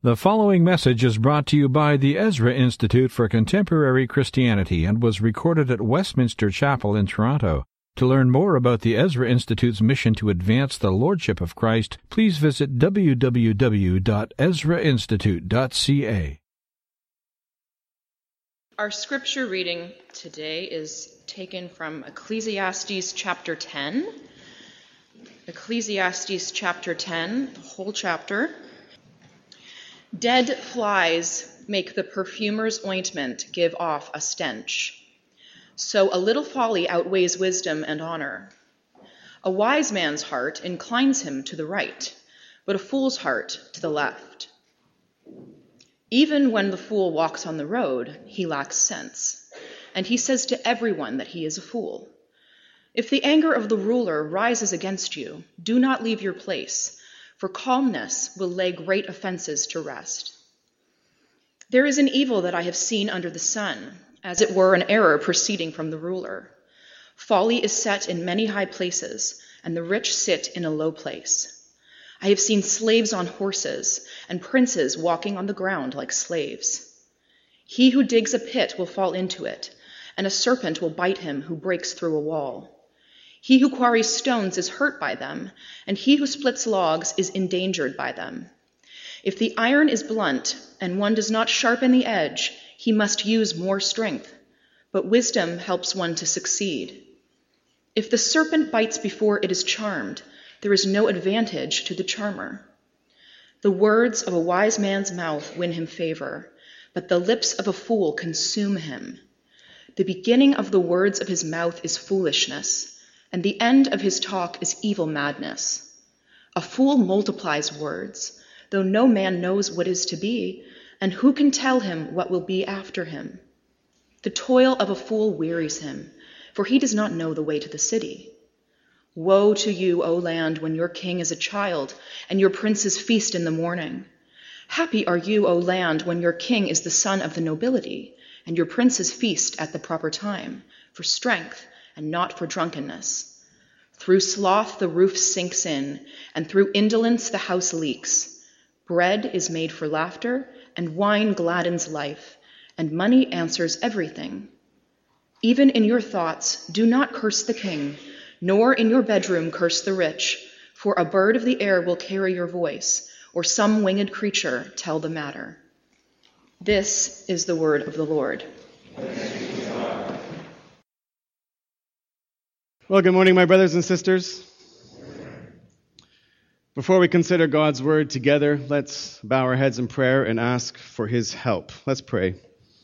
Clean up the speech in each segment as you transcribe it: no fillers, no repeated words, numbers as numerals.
The following message is brought to you by the Ezra Institute for Contemporary Christianity and was recorded at Westminster Chapel in Toronto. To learn more about the Ezra Institute's mission to advance the Lordship of Christ, please visit www.ezrainstitute.ca. Our scripture reading today is taken from Ecclesiastes chapter 10. Ecclesiastes chapter 10, the whole chapter. Dead flies make the perfumer's ointment give off a stench. So a little folly outweighs wisdom and honor. A wise man's heart inclines him to the right, but a fool's heart to the left. Even when the fool walks on the road, he lacks sense, and he says to everyone that he is a fool. If the anger of the ruler rises against you, do not leave your place, for calmness will lay great offenses to rest. There is an evil that I have seen under the sun, as it were an error proceeding from the ruler. Folly is set in many high places, and the rich sit in a low place. I have seen slaves on horses, and princes walking on the ground like slaves. He who digs a pit will fall into it, and a serpent will bite him who breaks through a wall. He who quarries stones is hurt by them, and he who splits logs is endangered by them. If the iron is blunt, and one does not sharpen the edge, he must use more strength, but wisdom helps one to succeed. If the serpent bites before it is charmed, there is no advantage to the charmer. The words of a wise man's mouth win him favor, but the lips of a fool consume him. The beginning of the words of his mouth is foolishness, and the end of his talk is evil madness. A fool multiplies words, though no man knows what is to be, and who can tell him what will be after him? The toil of a fool wearies him, for he does not know the way to the city. Woe to you, O land, when your king is a child, and your princes feast in the morning. Happy are you, O land, when your king is the son of the nobility, and your princes feast at the proper time, for strength and not for drunkenness. Through sloth the roof sinks in, and through indolence the house leaks. Bread is made for laughter, and wine gladdens life, and money answers everything. Even in your thoughts, do not curse the king, nor in your bedroom curse the rich, for a bird of the air will carry your voice, or some winged creature tell the matter. This is the word of the Lord. Well, good morning, my brothers and sisters. Before we consider God's word together, let's bow our heads in prayer and ask for his help. Let's pray.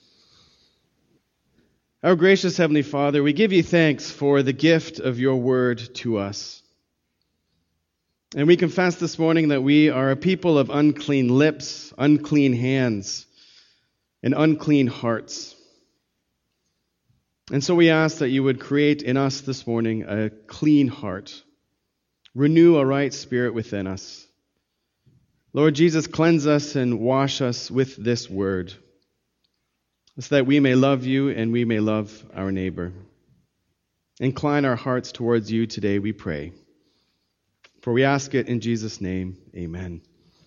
Our gracious Heavenly Father, we give you thanks for the gift of your word to us. And we confess this morning that we are a people of unclean lips, unclean hands, and unclean hearts. And so we ask that you would create in us this morning a clean heart. Renew a right spirit within us. Lord Jesus, cleanse us and wash us with this word, so that we may love you and we may love our neighbor. Incline our hearts towards you today, we pray. For we ask it in Jesus' name, amen.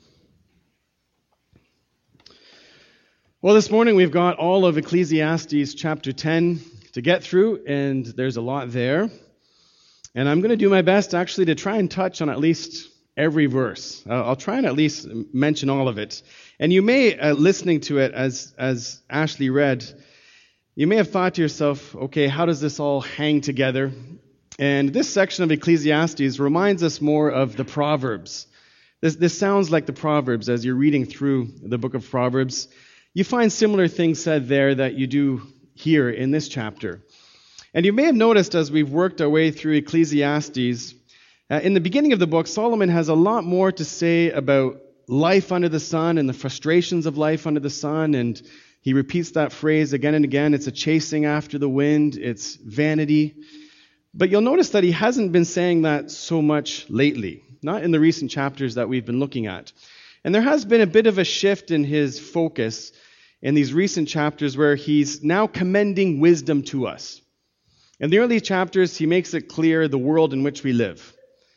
Well, this morning we've got all of Ecclesiastes chapter 10 to get through, and there's a lot there. And I'm going to do my best actually to try and touch on at least every verse. I'll try and at least mention all of it. And you may, listening to it as Ashley read, you may have thought to yourself, okay, how does this all hang together? And this section of Ecclesiastes reminds us more of the Proverbs. This sounds like the Proverbs as you're reading through the book of Proverbs. You find similar things said there that you do here in this chapter. And you may have noticed as we've worked our way through Ecclesiastes, in the beginning of the book, Solomon has a lot more to say about life under the sun and the frustrations of life under the sun, and he repeats that phrase again and again. It's a chasing after the wind, it's vanity. But you'll notice that he hasn't been saying that so much lately, not in the recent chapters that we've been looking at. And there has been a bit of a shift in his focus in these recent chapters where he's now commending wisdom to us. In the early chapters, he makes it clear the world in which we live.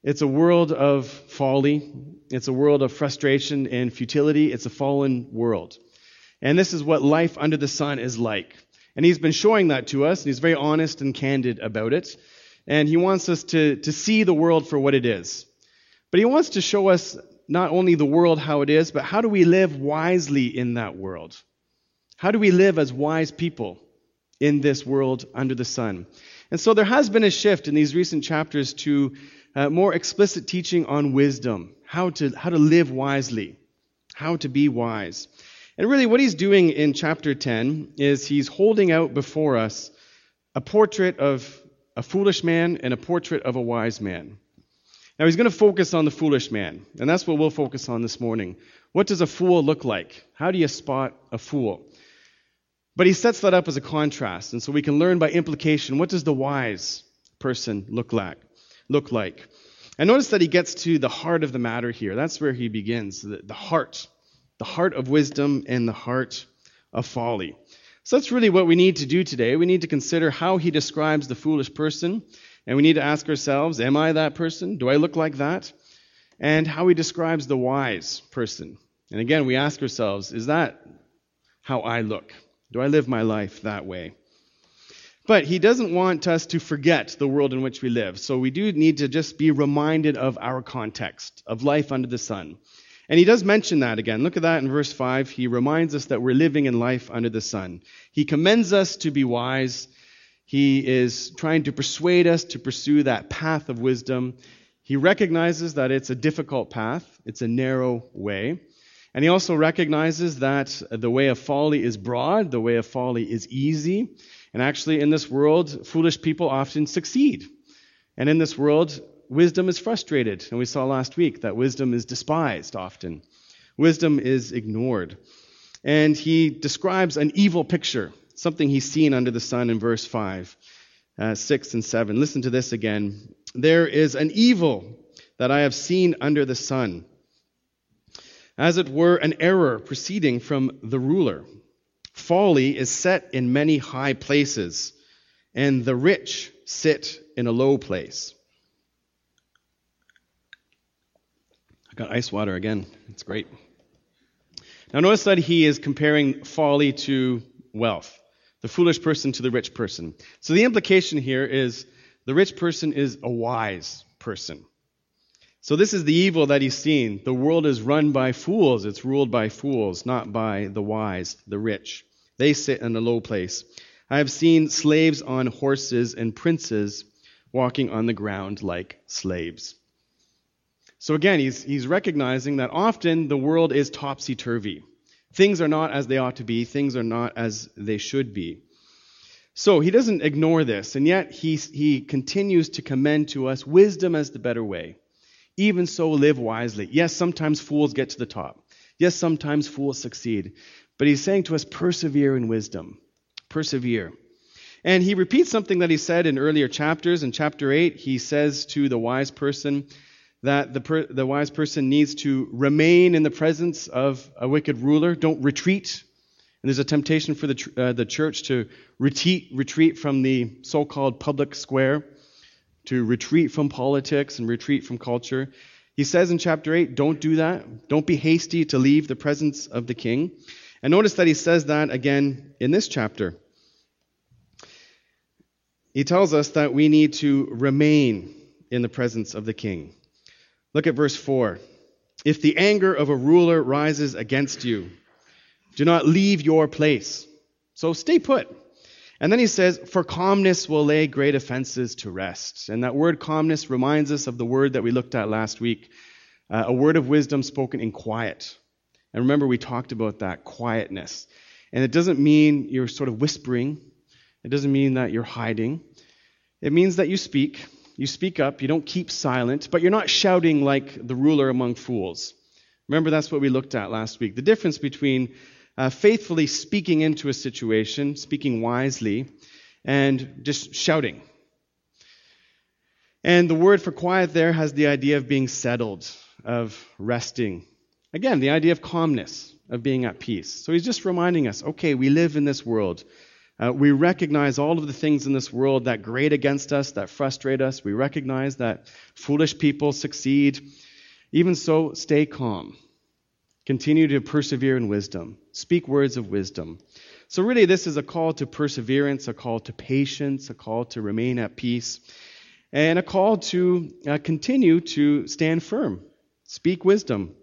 It's a world of folly. It's a world of frustration and futility. It's a fallen world. And this is what life under the sun is like. And he's been showing that to us, and he's very honest and candid about it. And he wants us to see the world for what it is. But he wants to show us not only the world how it is, but how do we live wisely in that world? How do we live as wise people in this world under the sun? And so there has been a shift in these recent chapters to more explicit teaching on wisdom, how to live wisely, how to be wise. And really what he's doing in chapter 10 is he's holding out before us a portrait of a foolish man and a portrait of a wise man. Now he's going to focus on the foolish man, and that's what we'll focus on this morning. What does a fool look like? How do you spot a fool? But he sets that up as a contrast, and so we can learn by implication, what does the wise person look like? And notice that he gets to the heart of the matter here. That's where he begins, the heart of wisdom and the heart of folly. So that's really what we need to do today. We need to consider how he describes the foolish person, and we need to ask ourselves, am I that person? Do I look like that? And how he describes the wise person. And again, we ask ourselves, is that how I look? Do I live my life that way? But he doesn't want us to forget the world in which we live. So we do need to just be reminded of our context, of life under the sun. And he does mention that again. Look at that in verse 5. He reminds us that we're living in life under the sun. He commends us to be wise. He is trying to persuade us to pursue that path of wisdom. He recognizes that it's a difficult path. It's a narrow way. And he also recognizes that the way of folly is broad. The way of folly is easy. And actually, in this world, foolish people often succeed. And in this world, wisdom is frustrated. And we saw last week that wisdom is despised often. Wisdom is ignored. And he describes an evil picture, something he's seen under the sun in verse 5, 6 and 7. Listen to this again. There is an evil that I have seen under the sun, as it were an error proceeding from the ruler. Folly is set in many high places, and the rich sit in a low place. I got ice water again. It's great. Now notice that he is comparing folly to wealth, the foolish person to the rich person. So the implication here is the rich person is a wise person. So this is the evil that he's seen. The world is run by fools. It's ruled by fools, not by the wise, the rich. They sit in a low place. I have seen slaves on horses and princes walking on the ground like slaves. So again, he's recognizing that often the world is topsy-turvy. Things are not as they ought to be. Things are not as they should be. So he doesn't ignore this, and yet he continues to commend to us wisdom as the better way. Even so, live wisely. Yes, sometimes fools get to the top. Yes, sometimes fools succeed. But he's saying to us, persevere in wisdom. Persevere. And he repeats something that he said in earlier chapters. In chapter 8, he says to the wise person that the wise person needs to remain in the presence of a wicked ruler. Don't retreat. And there's a temptation for the church to retreat from the so-called public square, to retreat from politics and retreat from culture. He says in chapter 8, don't do that. Don't be hasty to leave the presence of the king. And notice that he says that again in this chapter. He tells us that we need to remain in the presence of the king. Look at verse 4. If the anger of a ruler rises against you, do not leave your place. So stay put. And then he says, for calmness will lay great offenses to rest. And that word calmness reminds us of the word that we looked at last week, a word of wisdom spoken in quiet. And remember, we talked about that, quietness. And it doesn't mean you're sort of whispering. It doesn't mean that you're hiding. It means that you speak. You speak up. You don't keep silent, but you're not shouting like the ruler among fools. Remember, that's what we looked at last week. The difference between faithfully speaking into a situation, speaking wisely, and just shouting. And the word for quiet there has the idea of being settled, of resting. Again, the idea of calmness, of being at peace. So he's just reminding us, okay, we live in this world. We recognize all of the things in this world that grate against us, that frustrate us. We recognize that foolish people succeed. Even so, stay calm. Continue to persevere in wisdom. Speak words of wisdom. So really, this is a call to perseverance, a call to patience, a call to remain at peace, and a call to continue to stand firm. Speak wisdom.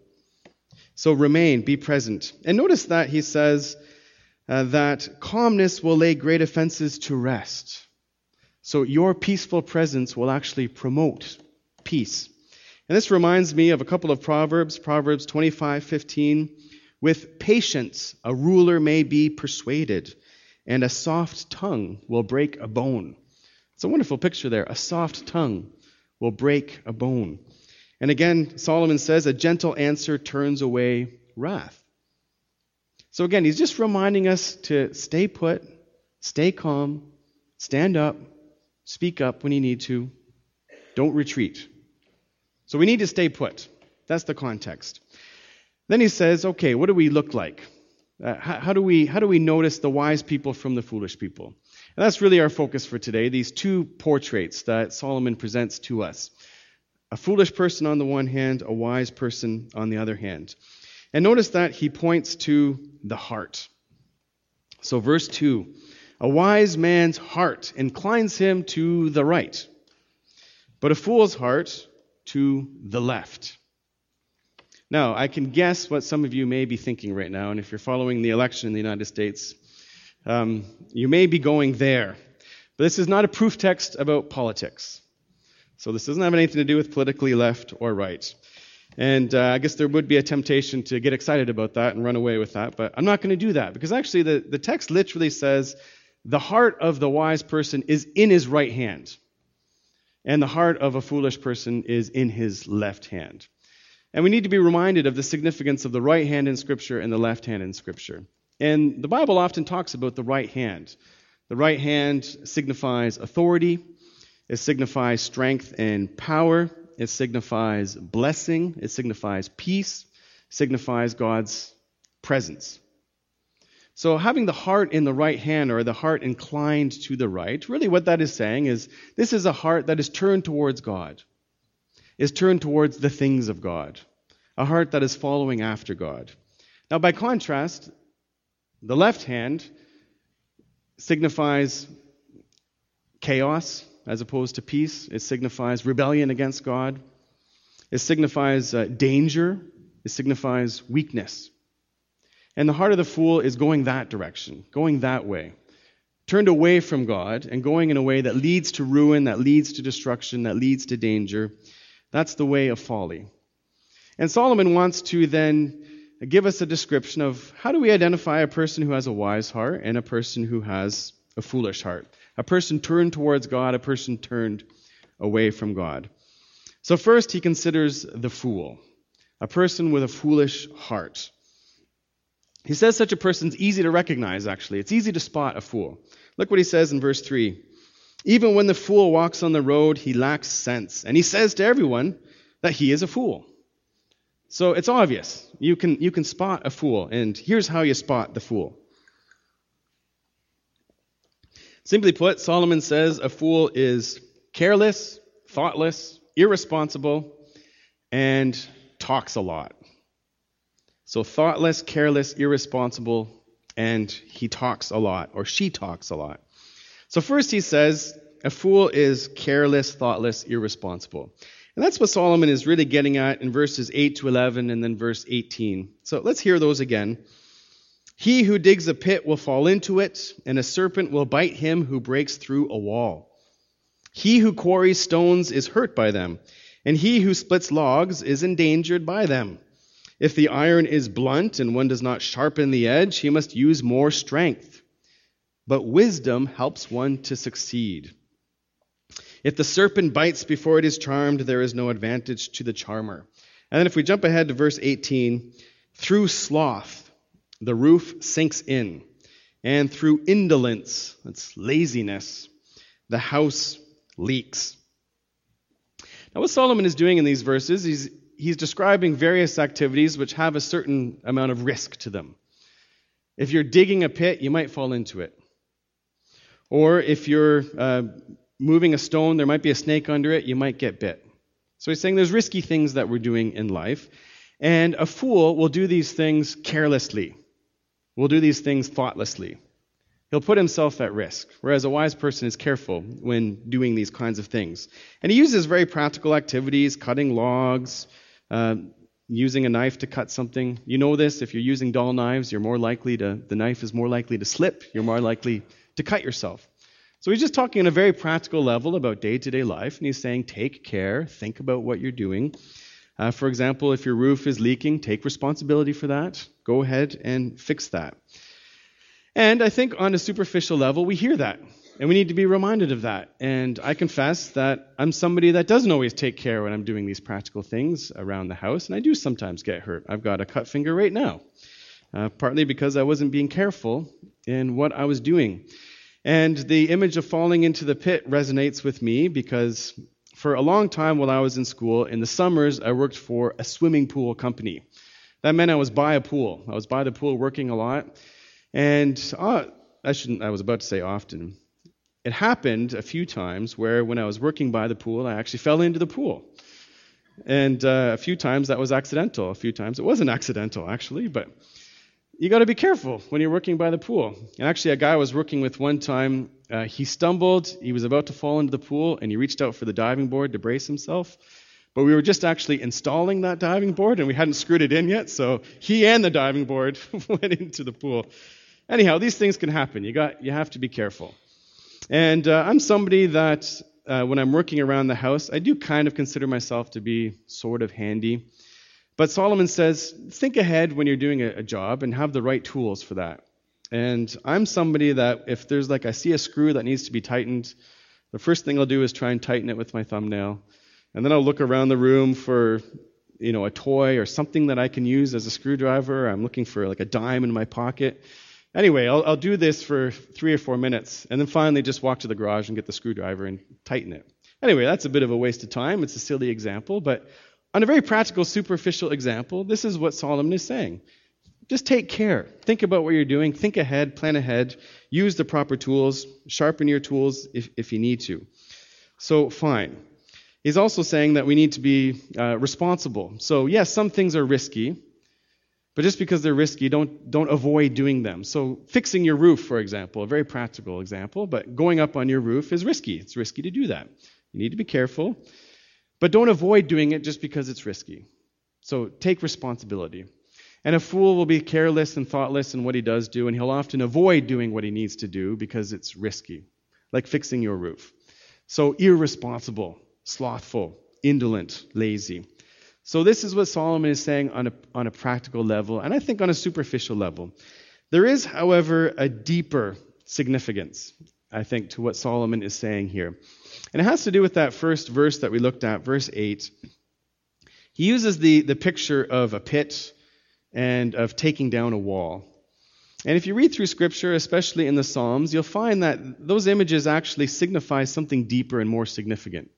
So remain, be present. And notice that he says that calmness will lay great offenses to rest. So your peaceful presence will actually promote peace. And this reminds me of a couple of Proverbs, Proverbs 25:15. With patience a ruler may be persuaded, and a soft tongue will break a bone. It's a wonderful picture there. A soft tongue will break a bone. And again, Solomon says, a gentle answer turns away wrath. So again, he's just reminding us to stay put, stay calm, stand up, speak up when you need to, don't retreat. So we need to stay put. That's the context. Then he says, okay, what do we look like? How do we notice the wise people from the foolish people? And that's really our focus for today, these two portraits that Solomon presents to us. A foolish person on the one hand, a wise person on the other hand. And notice that he points to the heart. So verse 2, a wise man's heart inclines him to the right, but a fool's heart to the left. Now, I can guess what some of you may be thinking right now, and if you're following the election in the United States, you may be going there. But this is not a proof text about politics. So this doesn't have anything to do with politically left or right. And I guess there would be a temptation to get excited about that and run away with that, but I'm not going to do that, because actually the text literally says the heart of the wise person is in his right hand, and the heart of a foolish person is in his left hand. And we need to be reminded of the significance of the right hand in Scripture and the left hand in Scripture. And the Bible often talks about the right hand. The right hand signifies authority. It signifies strength and power. It signifies blessing. It signifies peace. It signifies God's presence. So having the heart in the right hand, or the heart inclined to the right, really what that is saying is this is a heart that is turned towards God, is turned towards the things of God, a heart that is following after God. Now, by contrast, the left hand signifies chaos as opposed to peace. It signifies rebellion against God. It signifies danger. It signifies weakness. And the heart of the fool is going that direction, going that way, turned away from God and going in a way that leads to ruin, that leads to destruction, that leads to danger. That's the way of folly. And Solomon wants to then give us a description of how do we identify a person who has a wise heart and a person who has a foolish heart. A person turned towards God, a person turned away from God. So first he considers the fool, a person with a foolish heart. He says such a person's easy to recognize, actually. It's easy to spot a fool. Look what he says in verse 3. Even when the fool walks on the road, he lacks sense, and he says to everyone that he is a fool. So it's obvious. You can spot a fool, and here's how you spot the fool. Simply put, Solomon says a fool is careless, thoughtless, irresponsible, and talks a lot. So thoughtless, careless, irresponsible, and he talks a lot, or she talks a lot. So first he says, a fool is careless, thoughtless, irresponsible. And that's what Solomon is really getting at in verses 8 to 11 and then verse 18. So let's hear those again. He who digs a pit will fall into it, and a serpent will bite him who breaks through a wall. He who quarries stones is hurt by them, and he who splits logs is endangered by them. If the iron is blunt and one does not sharpen the edge, he must use more strength. But wisdom helps one to succeed. If the serpent bites before it is charmed, there is no advantage to the charmer. And then if we jump ahead to verse 18, through sloth the roof sinks in, and through indolence, that's laziness, the house leaks. Now what Solomon is doing in these verses, he's describing various activities which have a certain amount of risk to them. If you're digging a pit, you might fall into it. Or if you're moving a stone, there might be a snake under it, you might get bit. So he's saying there's risky things that we're doing in life. And a fool will do these things carelessly, will do these things thoughtlessly. He'll put himself at risk, whereas a wise person is careful when doing these kinds of things. And he uses very practical activities, cutting logs, using a knife to cut something. You know this, if you're using dull knives, the knife is more likely to slip, you're more likely to cut yourself. So he's just talking on a very practical level about day-to-day life, and he's saying take care, think about what you're doing. For example, if your roof is leaking, take responsibility for that. Go ahead and fix that. And I think on a superficial level, we hear that, and we need to be reminded of that. And I confess that I'm somebody that doesn't always take care when I'm doing these practical things around the house, and I do sometimes get hurt. I've got a cut finger right now, partly because I wasn't being careful in what I was doing. And the image of falling into the pit resonates with me because for a long time while I was in school, in the summers, I worked for a swimming pool company. That meant I was by a pool. I was by the pool working a lot. And I was about to say often. It happened a few times where when I was working by the pool, I actually fell into the pool. And a few times that was accidental. A few times it wasn't accidental, actually. But you got to be careful when you're working by the pool. And actually, a guy I was working with one time, he stumbled. He was about to fall into the pool, and he reached out for the diving board to brace himself. But we were just actually installing that diving board, and we hadn't screwed it in yet. So he and the diving board went into the pool. Anyhow, these things can happen. You have to be careful. And I'm somebody that when I'm working around the house, I do kind of consider myself to be sort of handy. But Solomon says, think ahead when you're doing a job and have the right tools for that. And I'm somebody that if there's I see a screw that needs to be tightened, the first thing I'll do is try and tighten it with my thumbnail. And then I'll look around the room for a toy or something that I can use as a screwdriver. I'm looking for a dime in my pocket. Anyway, I'll do this for 3 or 4 minutes, and then finally just walk to the garage and get the screwdriver and tighten it. Anyway, that's a bit of a waste of time. It's a silly example, but on a very practical, superficial example, this is what Solomon is saying. Just take care. Think about what you're doing. Think ahead, plan ahead, use the proper tools, sharpen your tools if you need to. So, fine. He's also saying that we need to be responsible. So, yes, some things are risky, but just because they're risky, don't avoid doing them. So fixing your roof, for example, a very practical example, but going up on your roof is risky. It's risky to do that. You need to be careful, but don't avoid doing it just because it's risky. So take responsibility. And a fool will be careless and thoughtless in what he does do, and he'll often avoid doing what he needs to do because it's risky, like fixing your roof. So irresponsible, slothful, indolent, lazy. So this is what Solomon is saying on a practical level, and I think on a superficial level. There is, however, a deeper significance, I think, to what Solomon is saying here. And it has to do with that first verse that we looked at, verse 8. He uses the picture of a pit and of taking down a wall. And if you read through Scripture, especially in the Psalms, you'll find that those images actually signify something deeper and more significant.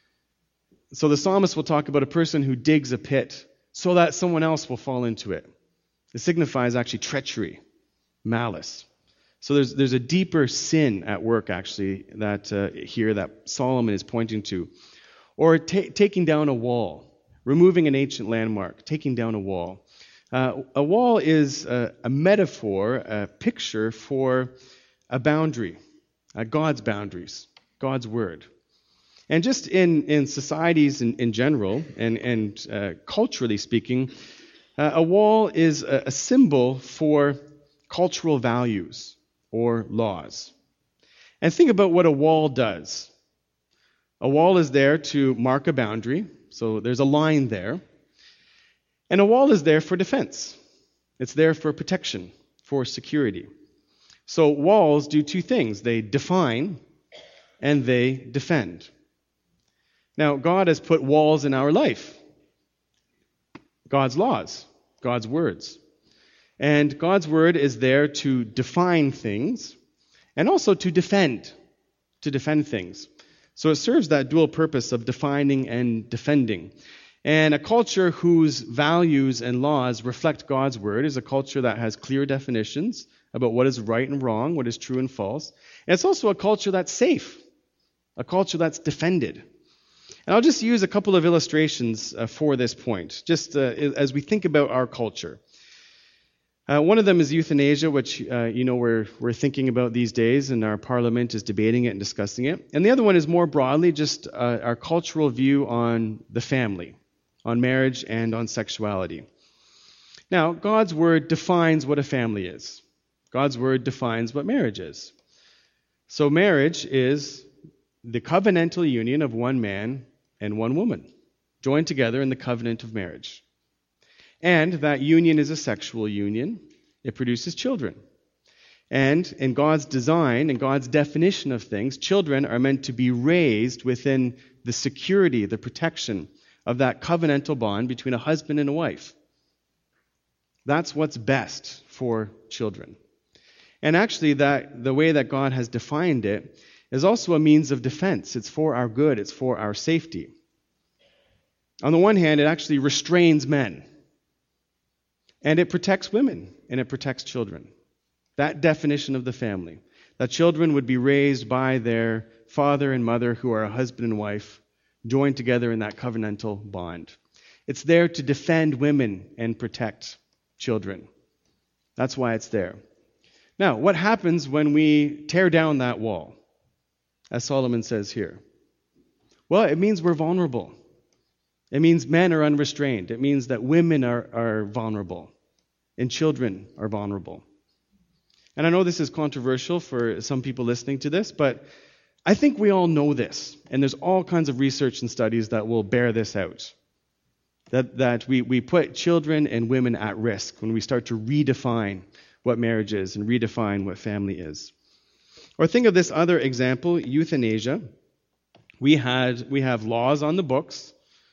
So the psalmist will talk about a person who digs a pit so that someone else will fall into it. It signifies actually treachery, malice. So there's a deeper sin at work actually that here that Solomon is pointing to. Or taking down a wall, removing an ancient landmark, taking down a wall. A wall is a metaphor, a picture for a boundary, God's boundaries, God's word. And just in societies in general, and culturally speaking, a wall is a symbol for cultural values or laws. And think about what a wall does. A wall is there to mark a boundary, so there's a line there. And a wall is there for defense. It's there for protection, for security. So walls do two things. They define and they defend. Now, God has put walls in our life. God's laws, God's words. And God's word is there to define things and also to defend things. So it serves that dual purpose of defining and defending. And a culture whose values and laws reflect God's word is a culture that has clear definitions about what is right and wrong, what is true and false. And it's also a culture that's safe, a culture that's defended. And I'll just use a couple of illustrations for this point, just as we think about our culture. One of them is euthanasia, which we're thinking about these days, and our parliament is debating it and discussing it. And the other one is more broadly just our cultural view on the family, on marriage, and on sexuality. Now, God's word defines what a family is. God's word defines what marriage is. So marriage is the covenantal union of one man and one woman, joined together in the covenant of marriage. And that union is a sexual union. It produces children. And in God's design and God's definition of things, children are meant to be raised within the security, the protection of that covenantal bond between a husband and a wife. That's what's best for children. And actually, the way that God has defined it is also a means of defense. It's for our good. It's for our safety. On the one hand, it actually restrains men. And it protects women, and it protects children. That definition of the family. That children would be raised by their father and mother, who are a husband and wife, joined together in that covenantal bond. It's there to defend women and protect children. That's why it's there. Now, what happens when we tear down that wall, as Solomon says here? Well, it means we're vulnerable. It means men are unrestrained. It means that women are vulnerable and children are vulnerable. And I know this is controversial for some people listening to this, but I think we all know this. And there's all kinds of research and studies that will bear this out. That we put children and women at risk when we start to redefine what marriage is and redefine what family is. Or think of this other example, euthanasia. We have laws on the books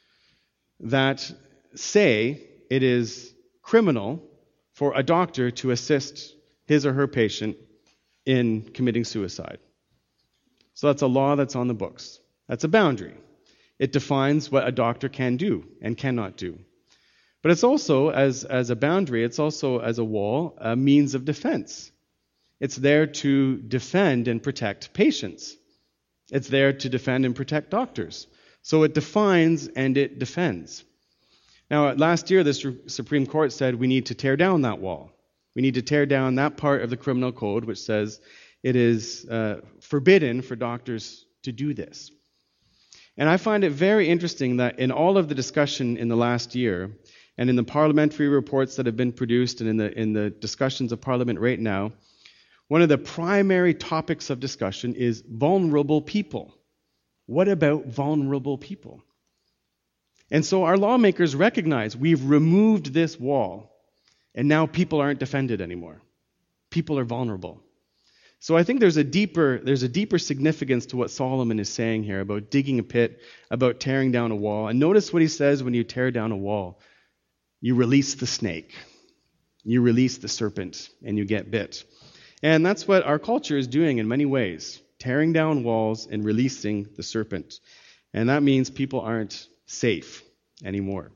that say it is criminal for a doctor to assist his or her patient in committing suicide. So that's a law that's on the books. That's a boundary. It defines what a doctor can do and cannot do. But it's also, as a boundary, it's also, as a wall, a means of defense. It's there to defend and protect patients. It's there to defend and protect doctors. So it defines and it defends. Now, last year, the Supreme Court said we need to tear down that wall. We need to tear down that part of the criminal code which says it is forbidden for doctors to do this. And I find it very interesting that in all of the discussion in the last year, and in the parliamentary reports that have been produced, and in the discussions of Parliament right now, one of the primary topics of discussion is vulnerable people. What about vulnerable people? And so our lawmakers recognize we've removed this wall, and now people aren't defended anymore. People are vulnerable. So I think there's a deeper significance to what Solomon is saying here about digging a pit, about tearing down a wall. And notice what he says when you tear down a wall. You release the snake. You release the serpent, and you get bit. And that's what our culture is doing in many ways, tearing down walls and releasing the serpent. And that means people aren't safe anymore.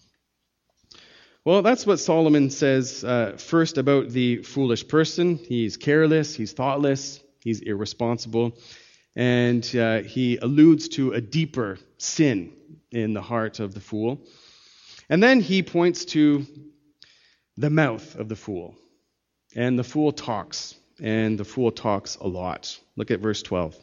Well, that's what Solomon says first about the foolish person. He's careless, he's thoughtless, he's irresponsible, and he alludes to a deeper sin in the heart of the fool. And then he points to the mouth of the fool. And the fool talks, and the fool talks a lot. Look at verse 12.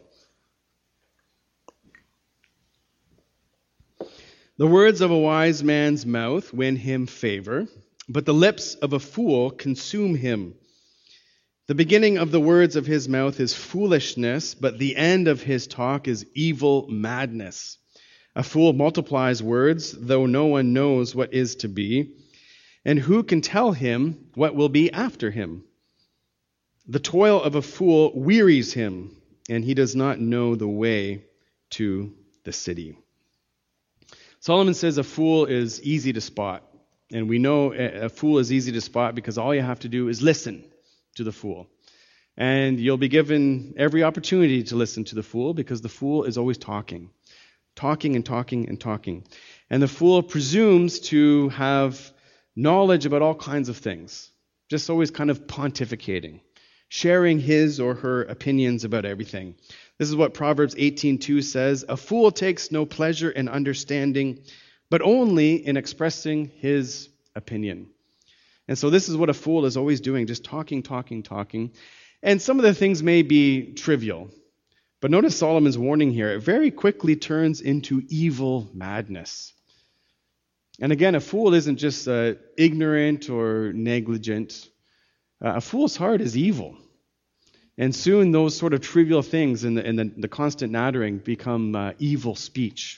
The words of a wise man's mouth win him favor, but the lips of a fool consume him. The beginning of the words of his mouth is foolishness, but the end of his talk is evil madness. A fool multiplies words, though no one knows what is to be, and who can tell him what will be after him? The toil of a fool wearies him, and he does not know the way to the city. Solomon says a fool is easy to spot. And we know a fool is easy to spot because all you have to do is listen to the fool. And you'll be given every opportunity to listen to the fool because the fool is always talking. Talking and talking and talking. And the fool presumes to have knowledge about all kinds of things, just always kind of pontificating, sharing his or her opinions about everything. This is what Proverbs 18:2 says, "A fool takes no pleasure in understanding, but only in expressing his opinion." And so this is what a fool is always doing, just talking. And some of the things may be trivial, but notice Solomon's warning here. It very quickly turns into evil madness. And again, a fool isn't just ignorant or negligent. A fool's heart is evil. And soon those sort of trivial things and the constant nattering become evil speech.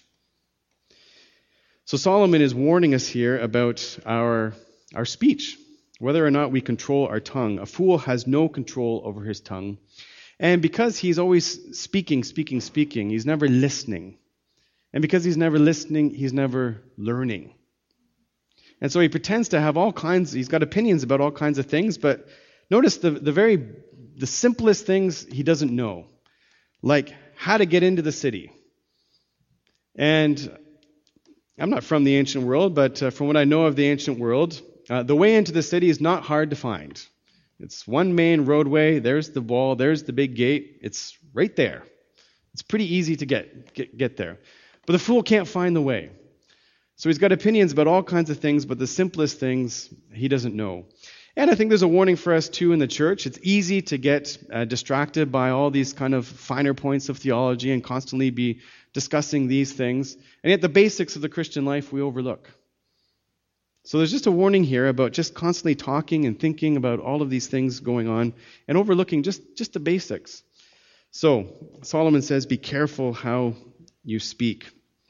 So Solomon is warning us here about our speech, whether or not we control our tongue. A fool has no control over his tongue. And because he's always speaking, he's never listening. And because he's never listening, he's never learning. And so he pretends to have he's got opinions about all kinds of things, but notice the simplest things he doesn't know, like how to get into the city. And I'm not from the ancient world, but from what I know of the ancient world, the way into the city is not hard to find. It's one main roadway, there's the wall, there's the big gate, it's right there. It's pretty easy to get there. But the fool can't find the way. So he's got opinions about all kinds of things, but the simplest things he doesn't know. And I think there's a warning for us too in the church. It's easy to get distracted by all these kind of finer points of theology and constantly be discussing these things. And yet the basics of the Christian life we overlook. So there's just a warning here about just constantly talking and thinking about all of these things going on and overlooking just the basics. So Solomon says, be careful how you speak.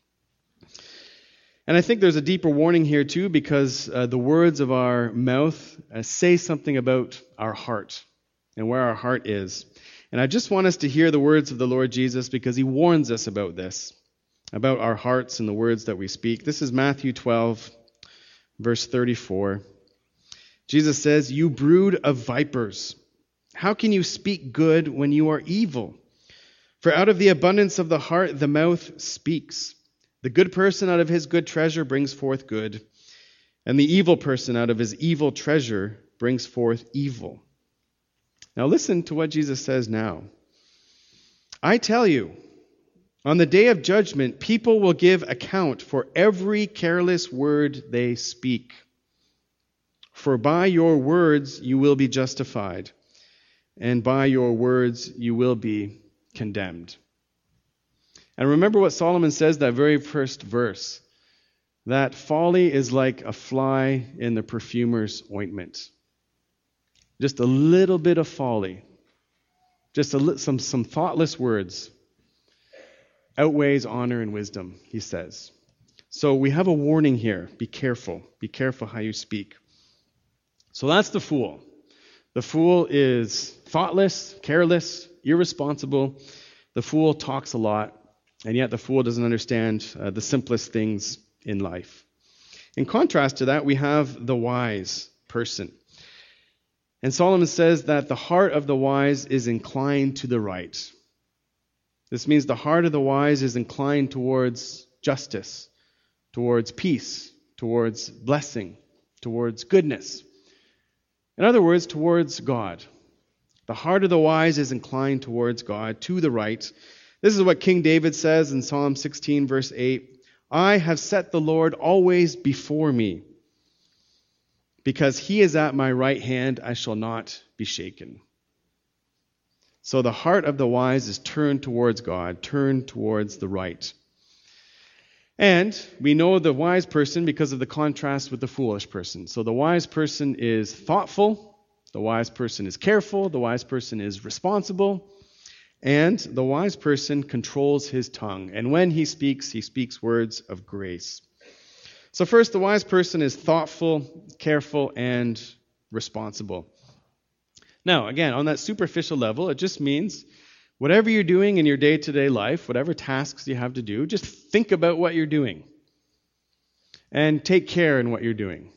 And I think there's a deeper warning here too, because the words of our mouth say something about our heart and where our heart is. And I just want us to hear the words of the Lord Jesus, because he warns us about this, about our hearts and the words that we speak. This is Matthew 12, verse 34. Jesus says, "You brood of vipers, how can you speak good when you are evil? For out of the abundance of the heart the mouth speaks. The good person out of his good treasure brings forth good, and the evil person out of his evil treasure brings forth evil." Now listen to what Jesus says now. "I tell you, on the day of judgment, people will give account for every careless word they speak. For by your words you will be justified, and by your words you will be condemned." And remember what Solomon says, that very first verse, that folly is like a fly in the perfumer's ointment. Just a little bit of folly, just some thoughtless words outweighs honor and wisdom, he says. So we have a warning here. Be careful how you speak. So that's the fool. The fool is thoughtless, careless, irresponsible. The fool talks a lot. And yet the fool doesn't understand the simplest things in life. In contrast to that, we have the wise person. And Solomon says that the heart of the wise is inclined to the right. This means the heart of the wise is inclined towards justice, towards peace, towards blessing, towards goodness. In other words, towards God. The heart of the wise is inclined towards God, to the right. This is what King David says in Psalm 16, verse 8. "I have set the Lord always before me. Because he is at my right hand, I shall not be shaken." So the heart of the wise is turned towards God, turned towards the right. And we know the wise person because of the contrast with the foolish person. So the wise person is thoughtful, the wise person is careful, the wise person is responsible, and the wise person controls his tongue. And when he speaks words of grace. So first, the wise person is thoughtful, careful, and responsible. Now, again, on that superficial level, it just means whatever you're doing in your day-to-day life, whatever tasks you have to do, just think about what you're doing. And take care in what you're doing.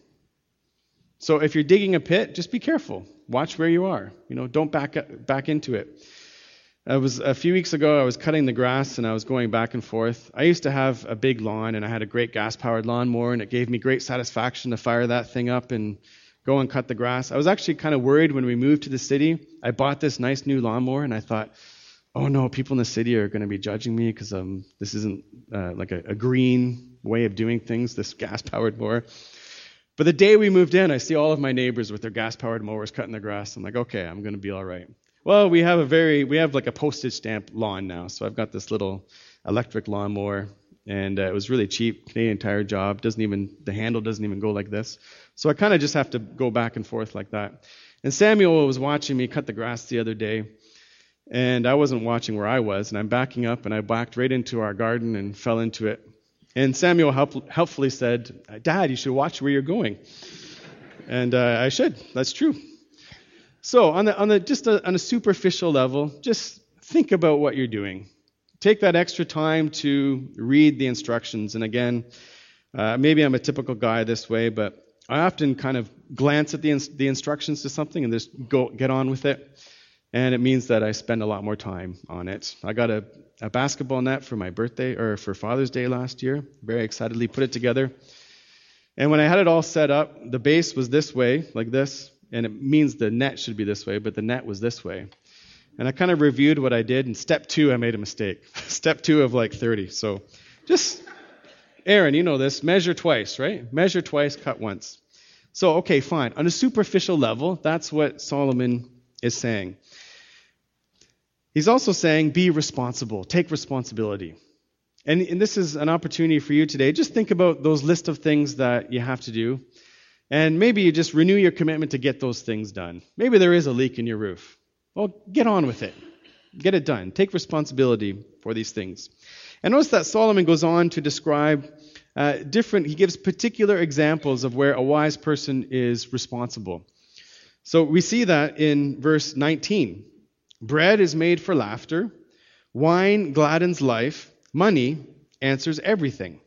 So if you're digging a pit, just be careful. Watch where you are. Don't back into it. It was a few weeks ago, I was cutting the grass and I was going back and forth. I used to have a big lawn and I had a great gas-powered lawnmower, and it gave me great satisfaction to fire that thing up and go and cut the grass. I was actually kind of worried when we moved to the city. I bought this nice new lawnmower and I thought, oh no, people in the city are going to be judging me because this isn't like a green way of doing things, this gas-powered mower. But the day we moved in, I see all of my neighbors with their gas-powered mowers cutting the grass. I'm like, okay, I'm going to be all right. Well, we have like a postage stamp lawn now. So I've got this little electric lawnmower, and it was really cheap, Canadian Tire job. The handle doesn't even go like this. So I kind of just have to go back and forth like that. And Samuel was watching me cut the grass the other day, and I wasn't watching where I was, and I'm backing up, and I backed right into our garden and fell into it. And Samuel helpfully said, Dad, you should watch where you're going. And I should. That's true. So on a superficial level, just think about what you're doing. Take that extra time to read the instructions. And again, maybe I'm a typical guy this way, but I often kind of glance at the instructions to something and just get on with it. And it means that I spend a lot more time on it. I got a basketball net for my birthday, or for Father's Day last year. Very excitedly put it together. And when I had it all set up, the base was this way, like this. And it means the net should be this way, but the net was this way. And I kind of reviewed what I did. And step 2, I made a mistake. Step 2 of like 30. So just, Aaron, you know this. Measure twice, right? Measure twice, cut once. So, okay, fine. On a superficial level, that's what Solomon is saying. He's also saying, be responsible. Take responsibility. And this is an opportunity for you today. Just think about those list of things that you have to do. And maybe you just renew your commitment to get those things done. Maybe there is a leak in your roof. Well, get on with it. Get it done. Take responsibility for these things. And notice that Solomon goes on to describe he gives particular examples of where a wise person is responsible. So we see that in verse 19. Bread is made for laughter. Wine gladdens life. Money answers everything.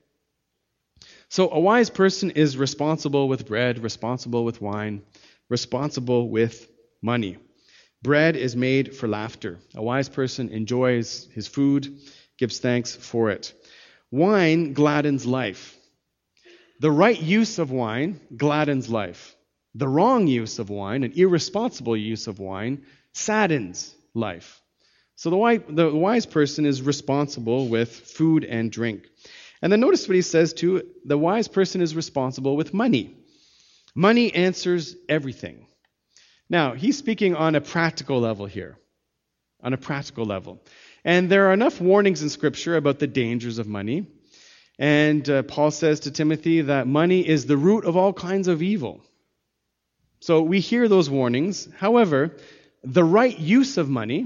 So a wise person is responsible with bread, responsible with wine, responsible with money. Bread is made for laughter. A wise person enjoys his food, gives thanks for it. Wine gladdens life. The right use of wine gladdens life. The wrong use of wine, an irresponsible use of wine, saddens life. So the wise person is responsible with food and drink. And then notice what he says too. The wise person is responsible with money. Money answers everything. Now, he's speaking on a practical level here. On a practical level. And there are enough warnings in Scripture about the dangers of money. And Paul says to Timothy that money is the root of all kinds of evil. So we hear those warnings. However, the right use of money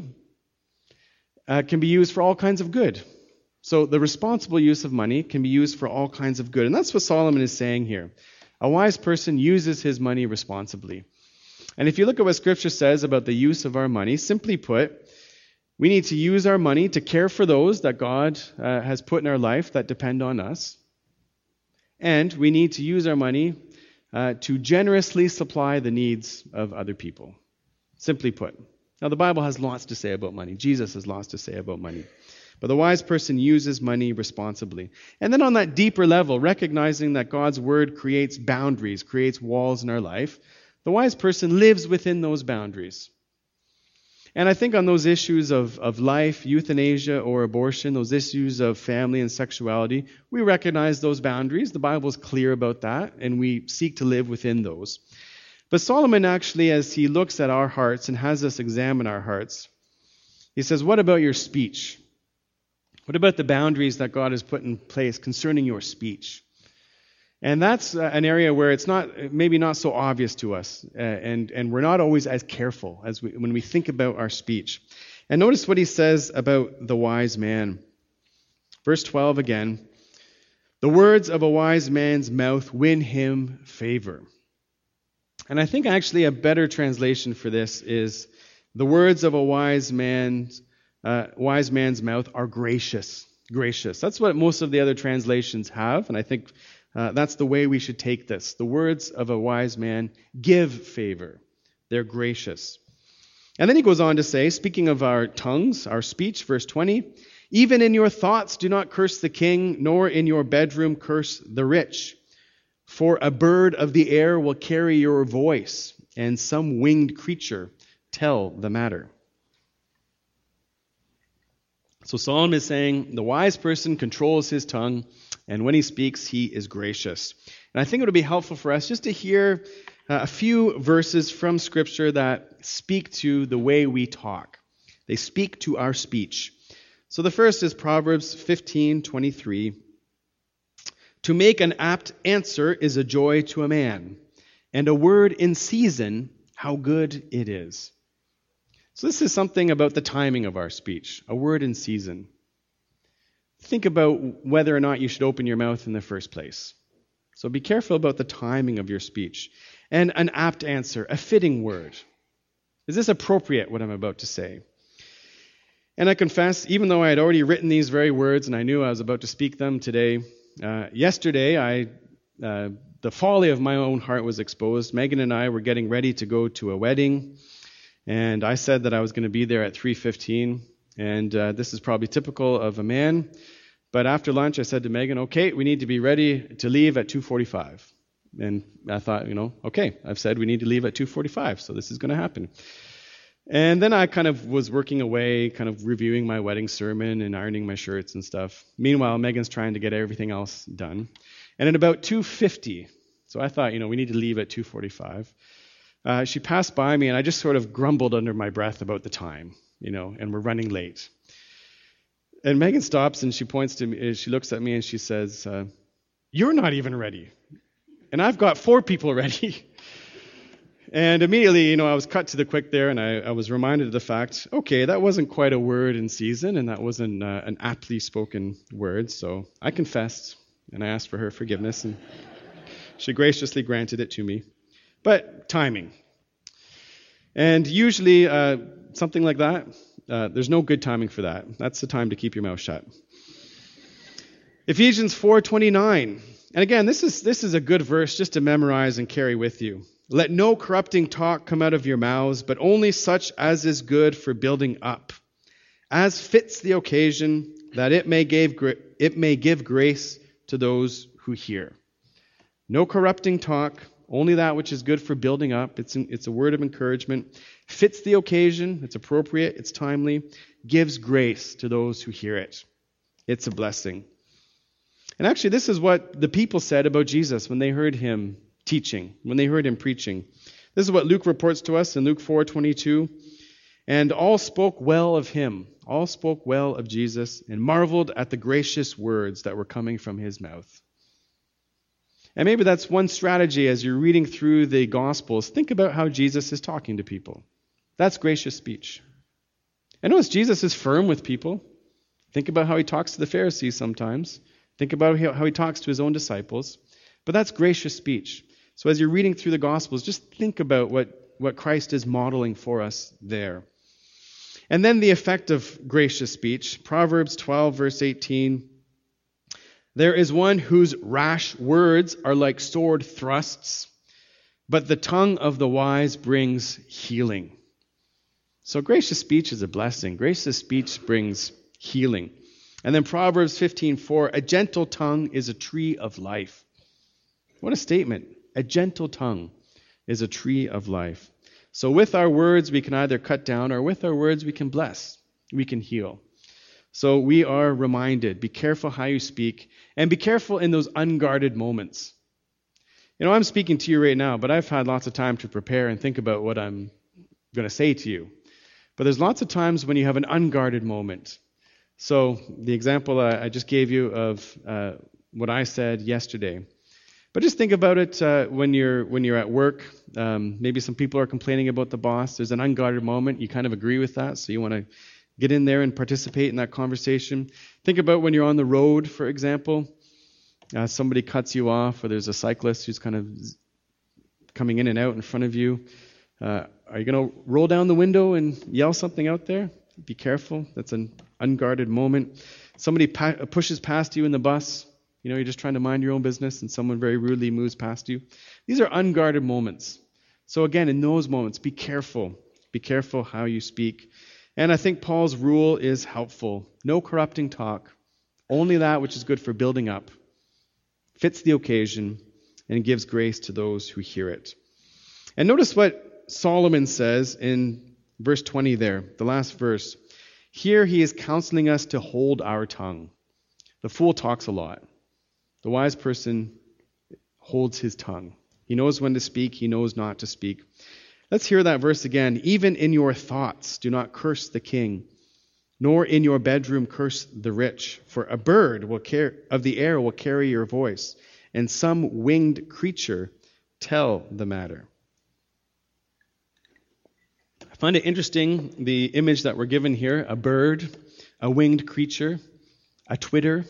can be used for all kinds of good. So the responsible use of money can be used for all kinds of good. And that's what Solomon is saying here. A wise person uses his money responsibly. And if you look at what Scripture says about the use of our money, simply put, we need to use our money to care for those that God has put in our life that depend on us. And we need to use our money to generously supply the needs of other people. Simply put. Now, the Bible has lots to say about money. Jesus has lots to say about money. But the wise person uses money responsibly. And then on that deeper level, recognizing that God's word creates boundaries, creates walls in our life, the wise person lives within those boundaries. And I think on those issues of life, euthanasia or abortion, those issues of family and sexuality, we recognize those boundaries. The Bible is clear about that, and we seek to live within those. But Solomon actually, as he looks at our hearts and has us examine our hearts, he says, what about your speech? What about the boundaries that God has put in place concerning your speech? And that's an area where it's maybe not so obvious to us, and we're not always as careful as when we think about our speech. And notice what he says about the wise man. Verse 12 again, the words of a wise man's mouth win him favor. And I think actually a better translation for this is the words of a wise man's mouth are gracious. Gracious. That's what most of the other translations have, and I think that's the way we should take this. The words of a wise man give favor. They're gracious. And then he goes on to say, speaking of our tongues, our speech, verse 20, even in your thoughts do not curse the king, nor in your bedroom curse the rich. For a bird of the air will carry your voice, and some winged creature tell the matter. So Solomon is saying the wise person controls his tongue, and when he speaks, he is gracious. And I think it would be helpful for us just to hear a few verses from Scripture that speak to the way we talk. They speak to our speech. So the first is Proverbs 15:23. To make an apt answer is a joy to a man, and a word in season, how good it is. So this is something about the timing of our speech, a word in season. Think about whether or not you should open your mouth in the first place. So be careful about the timing of your speech. And an apt answer, a fitting word. Is this appropriate, what I'm about to say? And I confess, even though I had already written these very words and I knew I was about to speak them today, yesterday the folly of my own heart was exposed. Megan and I were getting ready to go to a wedding, and I said that I was going to be there at 3:15, and this is probably typical of a man. But after lunch, I said to Megan, okay, we need to be ready to leave at 2:45. And I thought, okay, I've said we need to leave at 2:45, so this is going to happen. And then I kind of was working away, kind of reviewing my wedding sermon and ironing my shirts and stuff. Meanwhile, Megan's trying to get everything else done. And at about 2:50, so I thought, we need to leave at 2:45, she passed by me, and I just sort of grumbled under my breath about the time, and we're running late. And Megan stops, and she points to me, she looks at me, and she says, you're not even ready. And I've got 4 people ready. And immediately, I was cut to the quick there, and I was reminded of the fact, okay, that wasn't quite a word in season, and that wasn't an aptly spoken word. So I confessed, and I asked for her forgiveness, and she graciously granted it to me. But timing. And usually, something like that, there's no good timing for that. That's the time to keep your mouth shut. Ephesians 4:29. And again, this is a good verse just to memorize and carry with you. Let no corrupting talk come out of your mouths, but only such as is good for building up, as fits the occasion, that it may give grace to those who hear. No corrupting talk, only that which is good for building up. It's a word of encouragement. Fits the occasion, it's appropriate, it's timely, gives grace to those who hear it. It's a blessing. And actually, this is what the people said about Jesus when they heard him teaching, when they heard him preaching. This is what Luke reports to us in Luke 4:22. And all spoke well of him, all spoke well of Jesus, and marveled at the gracious words that were coming from his mouth. And maybe that's one strategy as you're reading through the Gospels. Think about how Jesus is talking to people. That's gracious speech. And notice Jesus is firm with people. Think about how he talks to the Pharisees sometimes. Think about how he talks to his own disciples. But that's gracious speech. So as you're reading through the Gospels, just think about what Christ is modeling for us there. And then the effect of gracious speech. Proverbs 12, verse 18. There is one whose rash words are like sword thrusts, but the tongue of the wise brings healing. So gracious speech is a blessing. Gracious speech brings healing. And then Proverbs 15:4, a gentle tongue is a tree of life. What a statement. A gentle tongue is a tree of life. So with our words, we can either cut down, or with our words, we can bless. We can heal. So we are reminded, be careful how you speak, and be careful in those unguarded moments. I'm speaking to you right now, but I've had lots of time to prepare and think about what I'm going to say to you. But there's lots of times when you have an unguarded moment. So the example I just gave you of what I said yesterday. But just think about it when you're at work. Maybe some people are complaining about the boss. There's an unguarded moment. You kind of agree with that, so you want to get in there and participate in that conversation. Think about when you're on the road, for example. Somebody cuts you off, or there's a cyclist who's kind of coming in and out in front of you. Are you going to roll down the window and yell something out there? Be careful. That's an unguarded moment. Somebody pushes past you in the bus. You're just trying to mind your own business, and someone very rudely moves past you. These are unguarded moments. So again, in those moments, be careful. Be careful how you speak. And I think Paul's rule is helpful. No corrupting talk, only that which is good for building up, fits the occasion, and gives grace to those who hear it. And notice what Solomon says in verse 20 there, the last verse. Here he is counseling us to hold our tongue. The fool talks a lot. The wise person holds his tongue. He knows when to speak, he knows not to speak. Let's hear that verse again. Even in your thoughts, do not curse the king, nor in your bedroom curse the rich. For a bird of the air will carry your voice, and some winged creature tell the matter. I find it interesting, the image that we're given here, a bird, a winged creature, a twitter.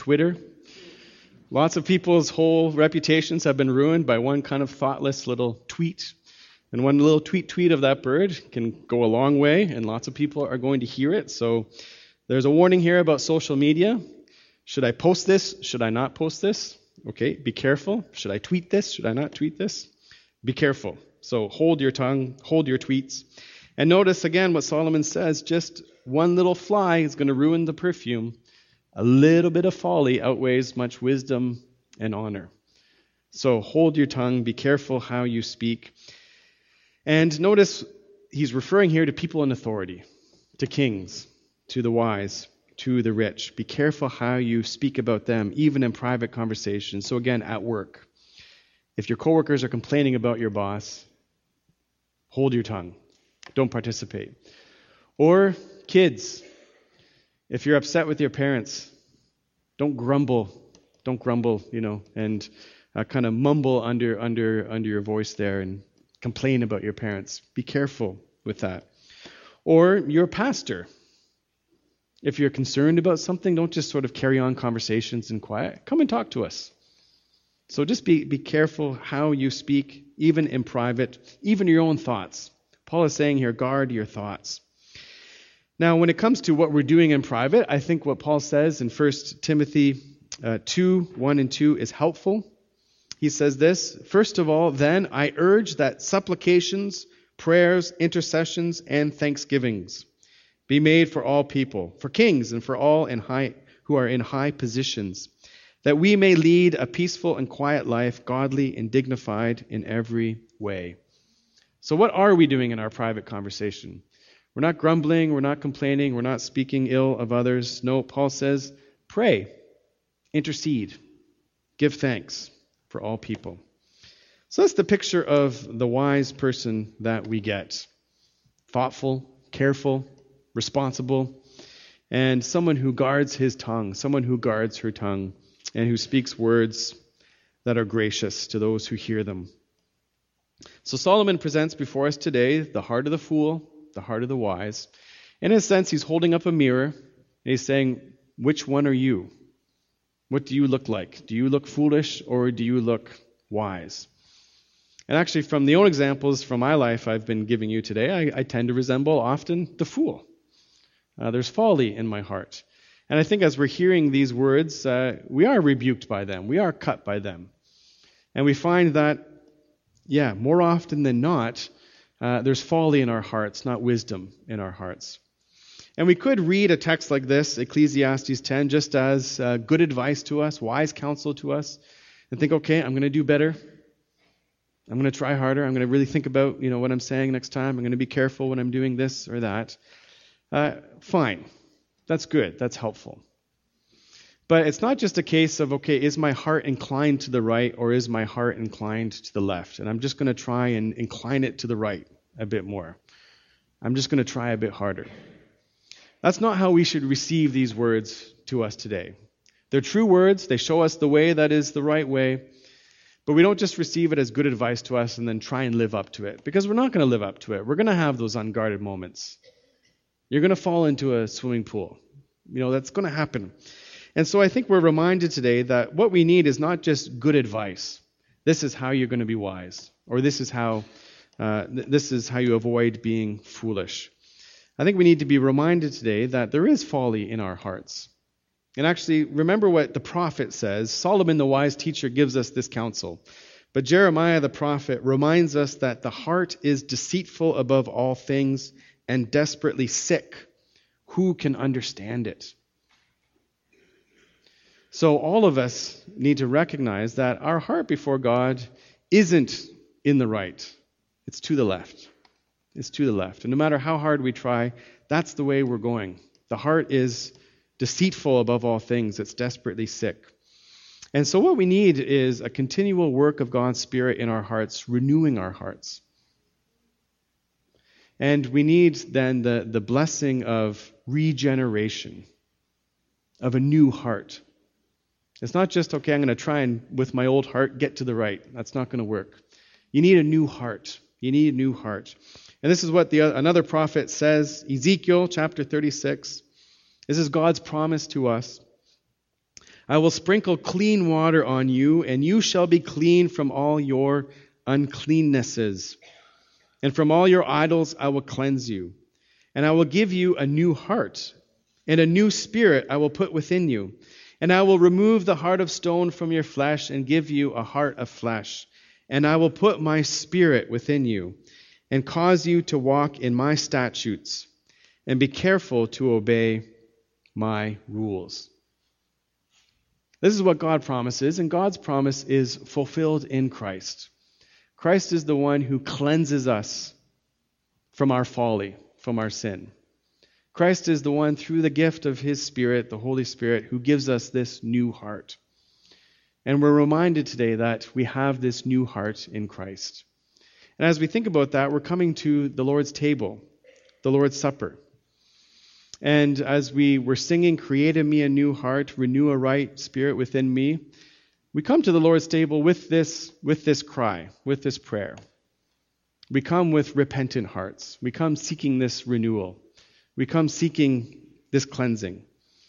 Lots of people's whole reputations have been ruined by one kind of thoughtless little tweet. And one little tweet of that bird can go a long way, and lots of people are going to hear it. So there's a warning here about social media. Should I post this? Should I not post this? Okay, be careful. Should I tweet this? Should I not tweet this? Be careful. So hold your tongue, hold your tweets. And notice again what Solomon says, just one little fly is going to ruin the perfume. A little bit of folly outweighs much wisdom and honor. So hold your tongue, be careful how you speak. And notice he's referring here to people in authority, to kings, to the wise, to the rich. Be careful how you speak about them, even in private conversations. So again, at work. If your coworkers are complaining about your boss, hold your tongue. Don't participate. Or kids, if you're upset with your parents, don't grumble. Don't grumble, and kind of mumble under your voice there and complain about your parents. Be careful with that. Or your pastor. If you're concerned about something, don't just sort of carry on conversations in quiet. Come and talk to us. So just be careful how you speak, even in private, even your own thoughts. Paul is saying here, guard your thoughts. Now, when it comes to what we're doing in private, I think what Paul says in 1 Timothy 2:1-2 is helpful. He says this, first of all, then I urge that supplications, prayers, intercessions, and thanksgivings be made for all people, for kings and for all who are in high positions, that we may lead a peaceful and quiet life, godly and dignified in every way. So what are we doing in our private conversation? We're not grumbling, we're not complaining, we're not speaking ill of others. No, Paul says, pray, intercede, give thanks for all people. So that's the picture of the wise person that we get. Thoughtful, careful, responsible, and someone who guards his tongue, someone who guards her tongue, and who speaks words that are gracious to those who hear them. So Solomon presents before us today the heart of the fool, the heart of the wise. In a sense, he's holding up a mirror, and he's saying, which one are you? What do you look like? Do you look foolish or do you look wise? And actually, from the own examples from my life I've been giving you today, I tend to resemble often the fool. There's folly in my heart. And I think as we're hearing these words, we are rebuked by them. We are cut by them. And we find that, more often than not, there's folly in our hearts, not wisdom in our hearts. And we could read a text like this, Ecclesiastes 10, just as good advice to us, wise counsel to us, and think, okay, I'm going to do better. I'm going to try harder. I'm going to really think about, what I'm saying next time. I'm going to be careful when I'm doing this or that. Fine. That's good. That's helpful. But it's not just a case of, okay, is my heart inclined to the right or is my heart inclined to the left? And I'm just going to try and incline it to the right a bit more. I'm just going to try a bit harder. That's not how we should receive these words to us today. They're true words. They show us the way that is the right way. But we don't just receive it as good advice to us and then try and live up to it. Because we're not going to live up to it. We're going to have those unguarded moments. You're going to fall into a swimming pool. That's going to happen. And so I think we're reminded today that what we need is not just good advice. This is how you're going to be wise. Or this is how you avoid being foolish. I think we need to be reminded today that there is folly in our hearts. And actually, remember what the prophet says. Solomon, the wise teacher, gives us this counsel. But Jeremiah the prophet reminds us that the heart is deceitful above all things and desperately sick. Who can understand it? So all of us need to recognize that our heart before God isn't in the right. It's to the left. It's to the left. And no matter how hard we try, that's the way we're going. The heart is deceitful above all things. It's desperately sick. And so what we need is a continual work of God's Spirit in our hearts, renewing our hearts. And we need then the blessing of regeneration, of a new heart. It's not just, okay, I'm going to try and, with my old heart, get to the right. That's not going to work. You need a new heart. You need a new heart. And this is what another prophet says, Ezekiel chapter 36. This is God's promise to us. I will sprinkle clean water on you, and you shall be clean from all your uncleannesses. And from all your idols I will cleanse you. And I will give you a new heart, and a new spirit I will put within you. And I will remove the heart of stone from your flesh and give you a heart of flesh. And I will put my spirit within you and cause you to walk in my statutes and be careful to obey my rules. This is what God promises, and God's promise is fulfilled in Christ. Christ is the one who cleanses us from our folly, from our sin. Christ is the one, through the gift of his Spirit, the Holy Spirit, who gives us this new heart. And we're reminded today that we have this new heart in Christ. And as we think about that, we're coming to the Lord's table, the Lord's Supper. And as we were singing, "Create in me a new heart, renew a right spirit within me," we come to the Lord's table with this cry, with this prayer. We come with repentant hearts. We come seeking this renewal. We come seeking this cleansing.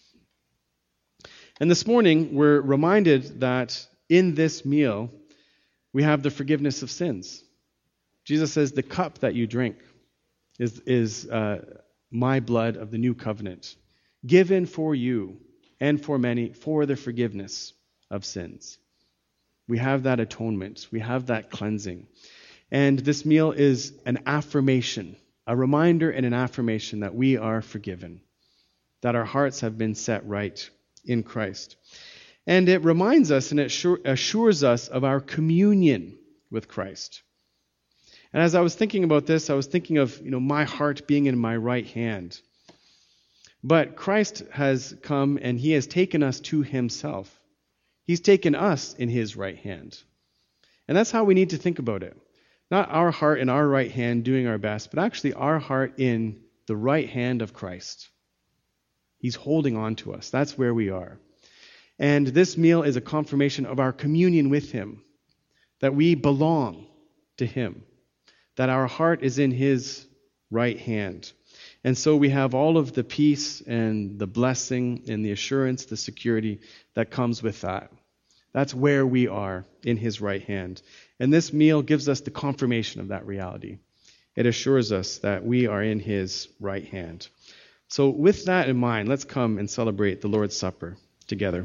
And this morning, we're reminded that in this meal, we have the forgiveness of sins. Jesus says, the cup that you drink is my blood of the new covenant, given for you and for many for the forgiveness of sins. We have that atonement. We have that cleansing. And this meal is an affirmation, a reminder and an affirmation that we are forgiven, that our hearts have been set right in Christ. And it reminds us and it assures us of our communion with Christ. And as I was thinking about this, I was thinking of, my heart being in my right hand. But Christ has come and he has taken us to himself. He's taken us in his right hand. And that's how we need to think about it. Not our heart in our right hand doing our best, but actually our heart in the right hand of Christ. He's holding on to us. That's where we are. And this meal is a confirmation of our communion with him, that we belong to him, that our heart is in his right hand. And so we have all of the peace and the blessing and the assurance, the security that comes with that. That's where we are, in his right hand. And this meal gives us the confirmation of that reality. It assures us that we are in his right hand. So with that in mind, let's come and celebrate the Lord's Supper together.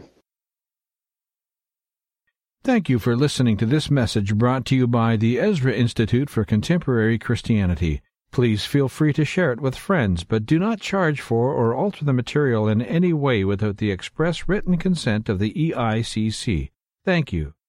Thank you for listening to this message brought to you by the Ezra Institute for Contemporary Christianity. Please feel free to share it with friends, but do not charge for or alter the material in any way without the express written consent of the EICC. Thank you.